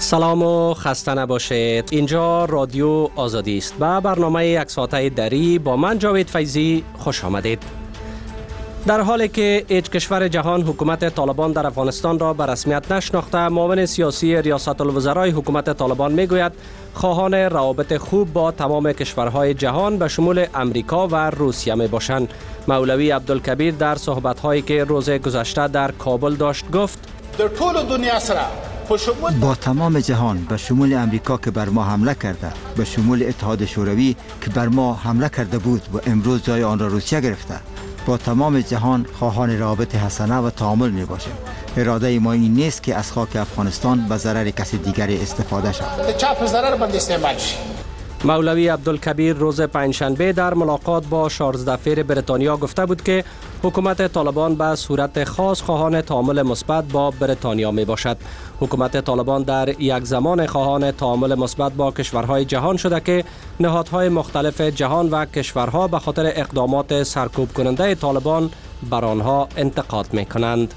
سلام و خسته نباشید. اینجا رادیو آزادی است و برنامه یک ساعته دری با من جاوید فیضی خوش آمدید. در حالی که هیچ کشور جهان حکومت طالبان در افغانستان را به رسمیت نشناخته، معاون سیاسی ریاست الوزرای حکومت طالبان میگوید خواهان روابط خوب با تمام کشورهای جهان به شمول امریکا و روسیه می باشند. مولوی عبدالکبیر در صحبت‌هایی که روز گذشته در کابل داشت گفت: در طول دنیا سره با تمام جهان به شمول امریکا که بر ما حمله کرده، به شمول اتحاد شوروی که بر ما حمله کرده بود و امروز جای آن را روسیه گرفته، با تمام جهان خواهان روابط حسنه و تعامل می باشیم. اراده ما این نیست که از خاک افغانستان به ضرر کسی دیگری استفاده شود. چاپ ضرر بند استعمال شد. مولوی عبدالکبیر روز پنجشنبه در ملاقات با شارزدفیر بریتانیا گفته بود که حکومت طالبان به صورت خاص خواهان تعامل مثبت با بریتانیا می باشد. حکومت طالبان در یک زمان خواهان تعامل مثبت با کشورهای جهان شده که نهادهای مختلف جهان و کشورها به خاطر اقدامات سرکوب کننده طالبان بر آنها انتقاد می کنند.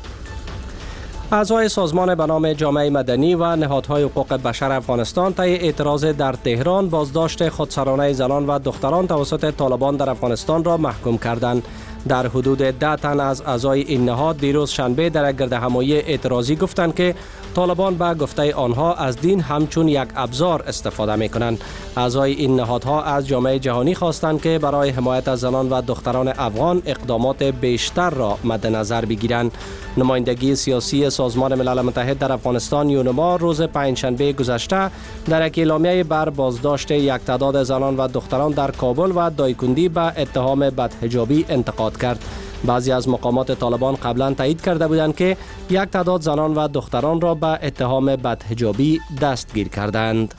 اعضای سازمان به نام جامعه مدنی و نهادهای حقوق بشر افغانستان طی اعتراض در تهران بازداشت خودسرانه زنان و دختران توسط طالبان در افغانستان را محکوم کردند. در حدود 10 تن از اعضای این نهاد دیروز شنبه در گردهمایی اعتراضی گفتند که طالبان به گفته آنها از دین همچون یک ابزار استفاده می کنند. اعضای این نهادها از جامعه جهانی خواستند که برای حمایت از زنان و دختران افغان اقدامات بیشتر را مد نظر بگیرند. نمایندگی سیاسی سازمان ملل متحد در افغانستان یونما روز پنجشنبه گذشته در یک اعلامیه بر بازداشت یک تعداد زنان و دختران در کابل و دایکندی به اتهام بدحجابی انتقاد کرد. بعضی از مقامات طالبان قبلا تایید کرده بودند که یک تعداد زنان و دختران را به اتهام بدحجابی دستگیر کردند.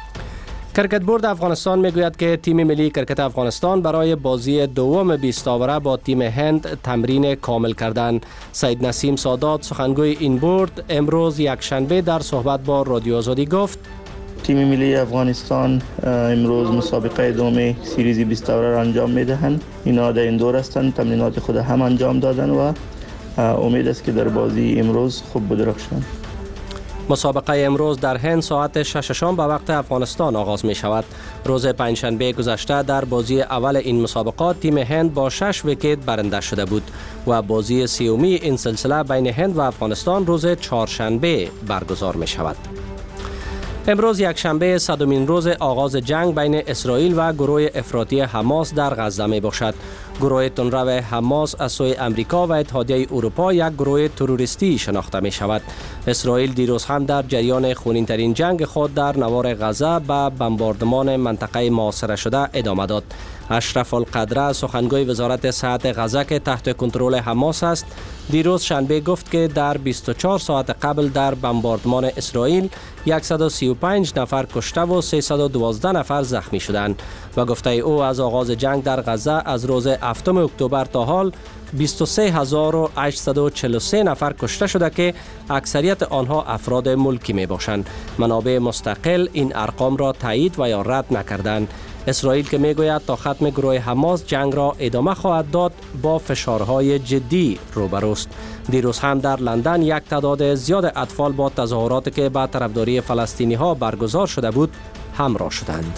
کرکت بورد افغانستان میگوید که تیم ملی کرکت افغانستان برای بازی دوم 20 آوره با تیم هند تمرین کامل کردند. سید نسیم سادات سخنگوی این بورد امروز یک شنبه در صحبت با رادیو آزادی گفت: تیم ملی افغانستان امروز مسابقه دوم سریز 20 آوره را انجام میدهند. اینا در این دور هستند، تمرینات خود هم انجام دادن و امید است که در بازی امروز خوب بدرخشند. مسابقه امروز در هند ساعت 6 شام به وقت افغانستان آغاز می شود. روز پنجشنبه گذشته در بازی اول این مسابقات تیم هند با 6 ویکت برنده شده بود و بازی سومی این سلسله بین هند و افغانستان روز چهارشنبه برگزار می شود. امروز یک شنبه 100مین روز آغاز جنگ بین اسرائیل و گروه افراطی حماس در غزه می باشد. گروه تندرو حماس از سوی امریکا و اتحادیه اروپا یک گروه تروریستی شناخته می شود. اسرائیل دیروز هم در جریان خونین ترین جنگ خود در نوار غزه به بمباردمان منطقه محاصره شده ادامه داد. اشرف القدره سخنگوی وزارت صحت غزه که تحت کنترل حماس است دیروز شنبه گفت که در 24 ساعت قبل در بمباردمان اسرائیل 135 نفر کشته و 312 نفر زخمی شدند و گفته او از آغاز جنگ در غزه از روز 7 اکتبر تا حال 23843 نفر کشته شده که اکثریت آنها افراد ملکی می باشند. منابع مستقل این ارقام را تایید و یا رد نکردند. اسرائیل که میگوید تا ختم گروه حماس جنگ را ادامه خواهد داد با فشارهای جدی روبروست. دیروز هم در لندن یک تعداد زیاد اطفال با تظاهراتی که به طرفداری فلسطینی ها برگزار شده بود همراه شدند.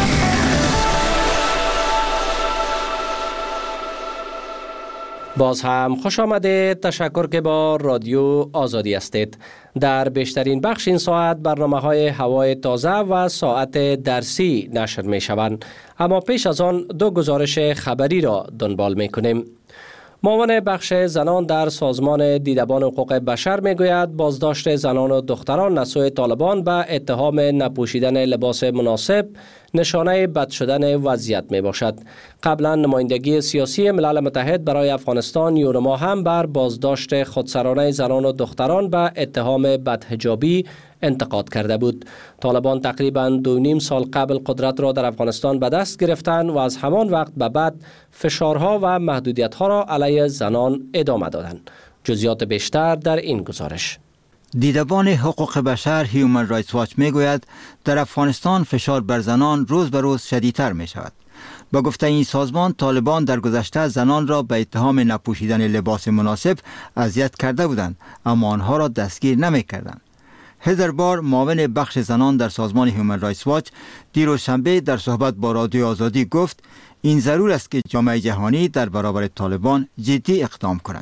باز هم خوش آمدید. تشکر که با رادیو آزادی هستید. در بیشترین بخش این ساعت برنامه‌های هوای تازه و ساعت درسی نشر می شوند. اما پیش از آن دو گزارش خبری را دنبال می کنیم. معاون بخش زنان در سازمان دیدبان حقوق بشر میگوید بازداشت زنان و دختران از سوی طالبان به اتهام نپوشیدن لباس مناسب نشانه بد شدن وضعیت می باشد. قبلا نمایندگی سیاسی ملل متحد برای افغانستان یونما هم بر بازداشت خودسرانه زنان و دختران به اتهام بدحجابی انتقاد کرده بود. طالبان تقریباً 2.5 سال قبل قدرت را در افغانستان به دست گرفتند و از همان وقت به بعد فشارها و محدودیت‌ها را علیه زنان ادامه دادند. جزئیات بیشتر در این گزارش. دیدبان حقوق بشر هیومن رایتس واچ میگوید در افغانستان فشار بر زنان روز به روز شدیدتر می شود. با گفته این سازمان طالبان در گذشته زنان را به اتهام نپوشیدن لباس مناسب اذیت کرده بودند اما آنها را دستگیر نمی کردند. هدر بار، معاون بخش زنان در سازمان هیومن رایتس واچ، دیروز شنبه در صحبت با رادیو آزادی گفت این ضرور است که جامعه جهانی در برابر طالبان جدی اقدام کند.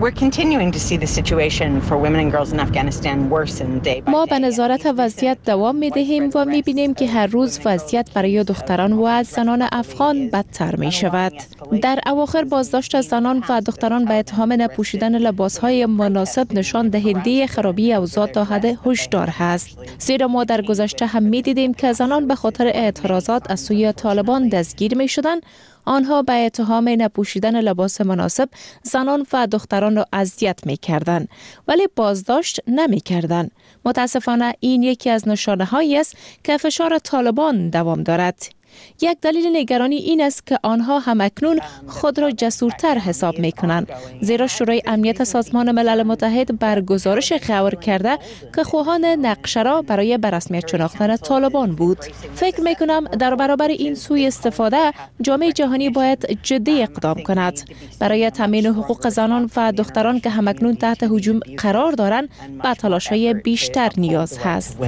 ما به نظارت وضعیت دوام می دهیم و می بینیم که هر روز وضعیت برای دختران و زنان افغان بدتر می شود. در اواخر بازداشت زنان و دختران به اتهام نپوشیدن لباسهای مناسب نشان دهنده خرابی اوضاع تا حد هشدار است. زیرا ما در گذشته هم می دیدیم که زنان به خاطر اعتراضات از سوی طالبان دستگیر می شدند. آنها به اتهام نپوشیدن لباس مناسب زنان و دختران را اذیت می کردند ولی بازداشت نمی کردند. متاسفانه این یکی از نشانه هایی است که فشار طالبان دوام دارد. یک دلیل نگرانی این است که آنها هم اکنون خود را جسورتر حساب می کنند، زیرا شورای امنیت سازمان ملل متحد بر گزارش غور کرده که خواهان نقشه را برای به رسمیت شناختن طالبان بود. فکر می کنم در برابر این سوء استفاده جامعه جهانی باید جدی اقدام کند. برای تامین حقوق زنان و دختران که هم اکنون تحت هجوم قرار دارند به تلاش‌های بیشتر نیاز هست.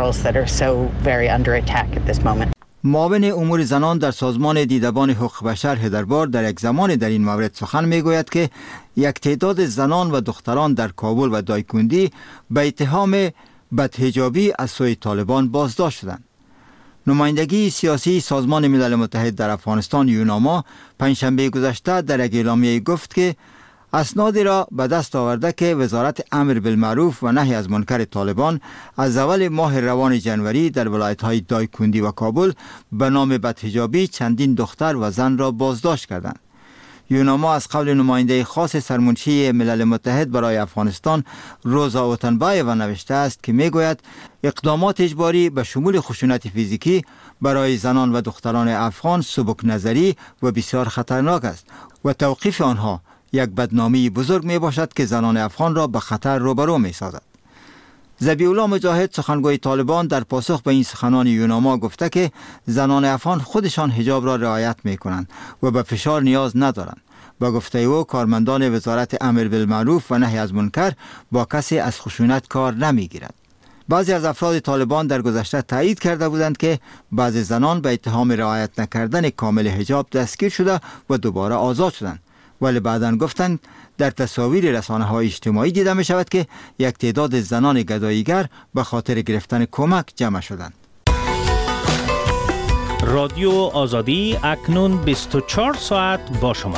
معاون امور زنان در سازمان دیدبان حقوق بشر هدر بار در یک زمان در این مورد سخن میگوید که یک تعداد زنان و دختران در کابل و دایکندی به اتهام بدحجابی از سوی طالبان بازداشت شدند. نمایندگی سیاسی سازمان ملل متحد در افغانستان یوناما پنجشنبه گذشته در یک اعلامیه گفت که اسنادی را به دست آورده که وزارت امر بالمعروف و نهی از منکر طالبان از اول ماه روان جنوری در ولایت‌های دایکندی و کابل به نام بدحجابی چندین دختر و زن را بازداشت کردند. یوناما از قول نماینده خاص سرمنشی ملل متحد برای افغانستان روزا اوتنبایو نوشته است که میگوید اقدامات اجباری به شمول خشونت فیزیکی برای زنان و دختران افغان سبک نظری و بسیار خطرناک است و توقیف آنها یک بدنامی بزرگ می باشد که زنان افغان را به خطر روبرو می سازد. ذبیح الله مجاهد سخنگوی طالبان در پاسخ به این سخنان یوناما گفته که زنان افغان خودشان حجاب را رعایت می کنند و به فشار نیاز ندارند. با گفته او کارمندان وزارت امر بالمعروف و نهی از منکر با کسی از خشونت کار نمی گیرد. بعضی از افراد طالبان در گذشته تایید کرده بودند که بعضی زنان به اتهام رعایت نکردن کامل حجاب دستگیر شده و دوباره آزاد شدند. ولی بعداً گفتند در تصاویر رسانه‌های اجتماعی دیده می شود که یک تعداد زنان گداییگر به خاطر گرفتن کمک جمع شدند. رادیو آزادی اکنون 24 ساعت با شما.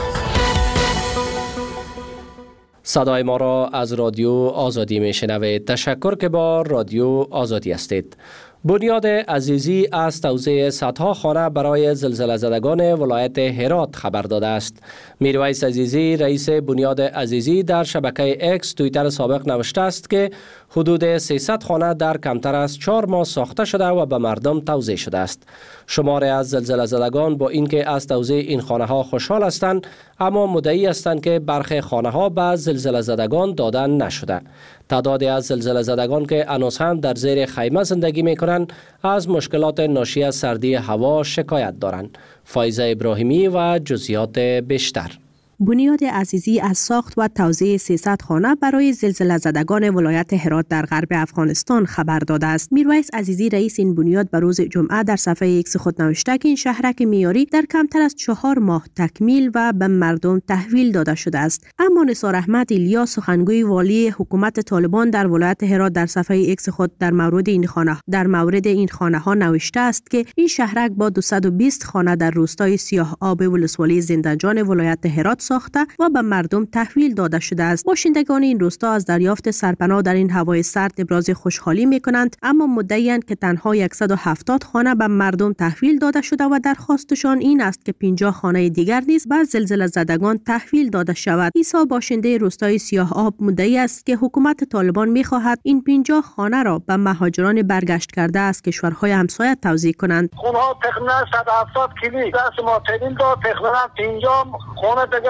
صدای ما را از رادیو آزادی می شنوید. تشکر که با رادیو آزادی هستید. بنیاد عزیزی از توزیع صدها خانه برای زلزله زدگان ولایت هرات خبر داده است. میرویس عزیزی رئیس بنیاد عزیزی در شبکه اکس توییتر سابق نوشته است که حدود 300 خانه در کمتر از 4 ماه ساخته شده و به مردم توزیع شده است. شماری از زلزله زدگان با اینکه از توزیع این خانه ها خوشحال هستند، اما مدعی هستند که برخی خانه ها به زلزله زدگان داده نشده. تعدادی از زلزله زدگان که هنوز هم در زیر خیمه زندگی می کنند از مشکلات ناشی از سردی هوا شکایت دارند. فایزه ابراهیمی و جزئیات بیشتر. بنیاد عزیزی از ساخت و توزیع 300 خانه برای زلزله زدگان ولایت هرات در غرب افغانستان خبر داده است. میرویس عزیزی رئیس این بنیاد به روز جمعه در صفحه ایکس خود نوشته که این شهرک معیاری در کمتر از 4 ماه تکمیل و به مردم تحویل داده شده است. اما نثار احمد ایلیا سخنگوی والی حکومت طالبان در ولایت هرات در صفحه ایکس خود در مورد این خانه ها نوشته است که این شهرک با 220 خانه در روستای سیاه آب ولسوالی زندانجان ولایت هرات ساخته و به مردم تحویل داده شده است. باشندگان این روستا از دریافت سرپناه در این هوای سرد ابراز خوشحالی می‌کنند، اما مدعی‌اند که تنها 170 خانه به مردم تحویل داده شده و درخواستشان این است که 50 خانه دیگر نیز به زلزله زدگان تحویل داده شود. عیسی باشنده روستای سیاه آب مدعی است که حکومت طالبان می‌خواهد این 50 خانه را به مهاجران برگشت کرده از کشورهای همسایه توزیع کنند. خونه‌ها تقریباً 170 کیلومتر دست ما تدین داد، تقریباً 50 خانه دیگر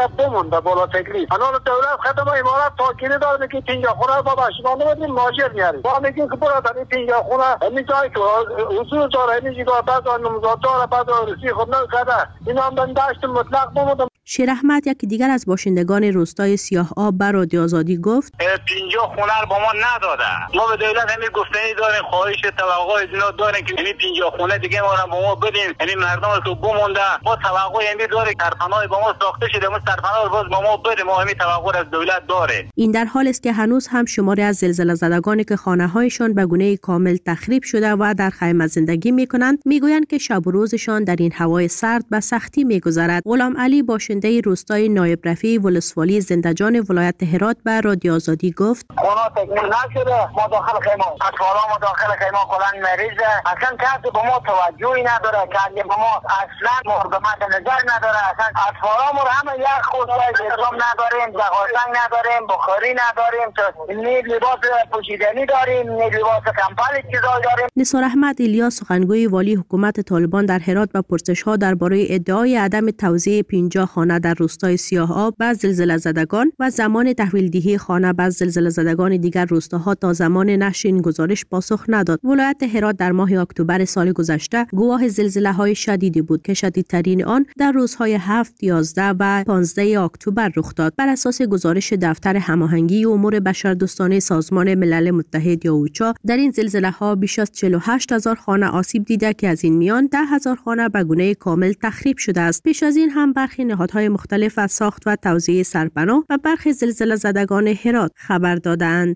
بمونده بالا تکلیف. الان دولت خدمت امارات تاکید داره که اینجا خونه با شما نمیدیم ماجر میاریم. ما میگیم که برات این اینجا خونه همین جایی که حضور داره همین جگاه بعد نمزاد داره بعد رسی خود نکرده. اینا هم داشت مطلق بمونده. شیر احمد یکی دیگر از باشندگان روستای سیاه آب به رادیو آزادی گفت 50 خونه رو با ما نداده. ما به دولت همین گفتنی داریم، خواهش توقع از اینا داریم که همین 50 خونه دیگه ما رو با ما بدیم. همین مردم رو بمونده ما توقع همین داره سرپناه با ما ساخته شده، ما سرپناه رو باز با ما بده، ما همین توقع از دولت داره. این در حالی است که هنوز هم شماری از زلزله زدگانی که خانه‌هایشان به گونه کامل تخریب شده و در خیمه زندگی می‌کنند میگویند که شب و روزشان در این هوای سرد به سختی می‌گذرد. غلام علی باشنده روستای نایب رفیع ولسوالی زندجان ولایت هرات به رادیو آزادی گفت خونه تکمیل نشده، ما داخل خیمه اطفالا ما داخل خیمه کلان مریضه، اصلا کسی به ما توجهی نداره، کسی به ما اصلا مردمت نظر نداره، اصلا اطفالا ما همه یک خود نظام نداریم، دقاشنگ نداریم، بخاری نداریم، نی لباس پوشیدنی داریم، نی لباس کمپل چیزا داریم. نثار احمد ایلیاس سخنگوی والی حکومت طالبان در هرات به پرسش‌ها درباره ادعای عدم توزیع 50 خانه در روستای سیاه آب به زلزله زدگان و زمان تحویل دهی خانه به زلزله زدگان دیگر روستاها تا زمان نشر این گزارش پاسخ نداد. ولایت هرات در ماه اکتبر سال گذشته گواه زلزله‌های شدیدی بود که شدیدترین آن در روزهای 7, 11 و 15 اکتبر رخ داد. بر اساس گزارش دفتر هماهنگی امور بشردوستانه سازمان ملل متحد یا اوچا در این زلزله‌ها بیش از 48,000 خانه آسیب دیده که از این میان 10,000 خانه به گونه کامل تخریب شده است. پیش از این هم برخی نهادهای مختلف از ساخت و توزیع سرپناه و برخی زلزله زدگان هرات خبر دادند.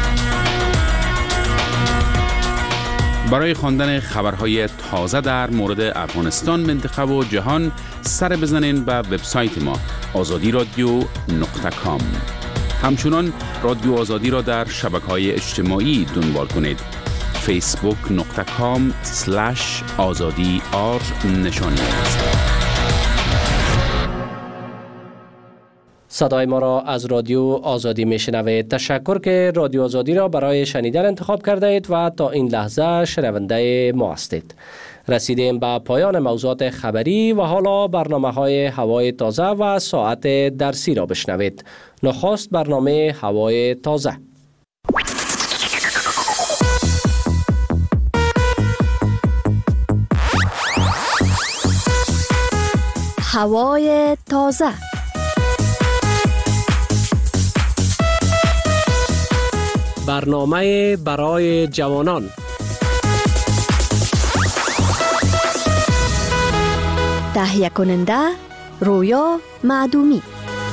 برای خواندن خبرهای تازه در مورد افغانستان، منطقه و جهان سر بزنین به وبسایت ما azadi.radio.com. همچنان رادیو آزادی را در شبکه‌های اجتماعی دنبال کنید. facebook.com/azadi_r نشانی است. صدای ما را از رادیو آزادی میشنوید. تشکر که رادیو آزادی را برای شنیدن انتخاب کرده اید و تا این لحظه شنونده ما هستید. رسیدیم به پایان موضوعات خبری و حالا برنامه‌های هوای تازه و ساعت درسی را بشنوید. نخست برنامه هوای تازه. هوای تازه. برنامه برای جوانان. تهیه کننده رویا معدومی.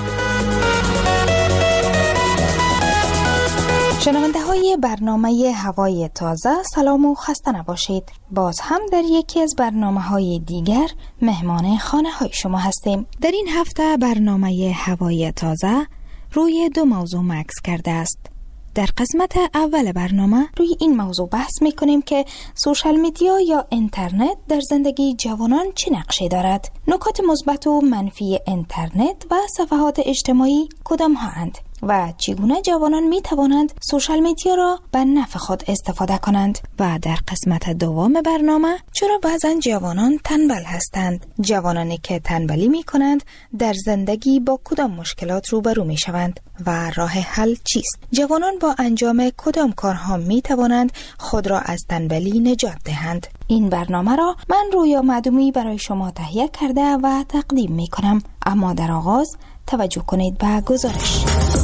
شنونده های برنامه هوای تازه، سلام و خسته نباشید. باز هم در یکی از برنامه های دیگر مهمان خانه های شما هستیم. در این هفته برنامه هوای تازه روی 2 موضوع مکس کرده است. در قسمت اول برنامه روی این موضوع بحث میکنیم که سوشال میدیا یا اینترنت در زندگی جوانان چه نقشی دارد؟ نکات مثبت و منفی اینترنت و صفحات اجتماعی کدام ها اند؟ و چگونه جوانان می توانند سوشال میدیا را به نفع خود استفاده کنند؟ و در قسمت دوم برنامه چرا بعضا جوانان تنبل هستند؟ جوانانی که تنبلی می کنند در زندگی با کدام مشکلات روبرو می شوند و راه حل چیست؟ جوانان با انجام کدام کارها می توانند خود را از تنبلی نجات دهند؟ این برنامه را من رویا معدومی برای شما تهیه کرده و تقدیم می کنم. اما در آغاز توجه کنید به گزارش.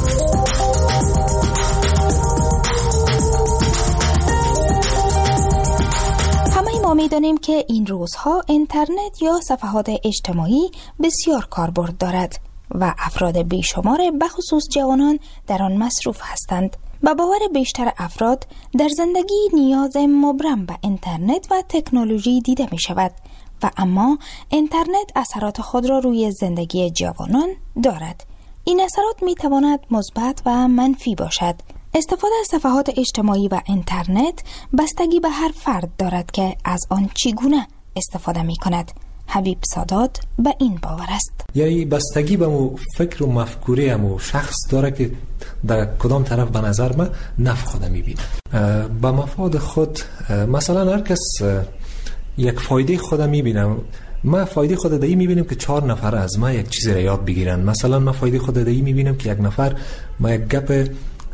همه ما می‌دانیم که این روزها اینترنت یا صفحات اجتماعی بسیار کاربرد دارد و افراد بیشمار بخصوص جوانان در آن مصروف هستند. به باور بیشتر افراد در زندگی نیاز مبرم به اینترنت و تکنولوژی دیده می شود و اما اینترنت اثرات خود را روی زندگی جوانان دارد. این اثرات می تواند مثبت و منفی باشد. استفاده از صفحات اجتماعی و اینترنت بستگی به هر فرد دارد که از آن چگونه استفاده می کند. حبیب سادات به این باور است. یعنی بستگی به مو فکر و مفکوره مو شخص داره که در کدام طرف به نظر ما نفع خود می بینه. به مفاد خود مثلا هر کس یک فایده خود می بینه. ما فایده خود دایی میبینیم که 4 نفر از ما یک چیزی را یاد بگیرن. مثلا ما فایده خود دایی میبینیم که یک نفر ما یک گپ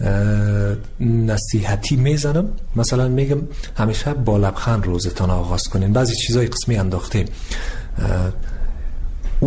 نصیحتی میزنم، مثلا میگم همیشه با لبخند روزتان آغاز کنین. بعضی چیزای قسمی انداختیم